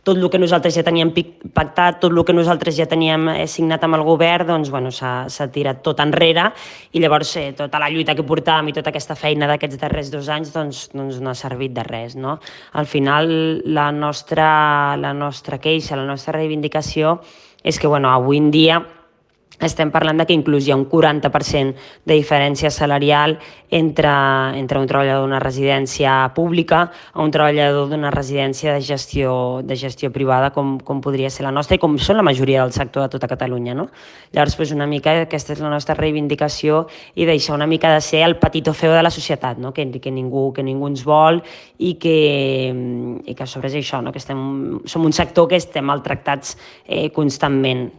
tot el que nosaltres ja teníem pactat, tot el que nosaltres ja teníem signat amb el govern, doncs, bueno, s'ha tirat tot enrere i llavors tota la lluita que portàvem i tota aquesta feina d'aquests darrers 2 anys doncs no ha servit de res, no? Al final, la nostra queixa, la nostra reivindicació és que, bueno, avui en dia estem parlant de que inclús hi ha un 40% de diferència salarial entre un treballador d'una residència pública o un treballador d'una residència de gestió privada com podria ser la nostra i com són la majoria del sector de tota Catalunya, no? Llavors, doncs, una mica aquesta és la nostra reivindicació i deixar una mica de ser el patito feo de la societat, no? Que ningú ens vol i que a sobre és això, no? Que som un sector que estem maltractats constantment.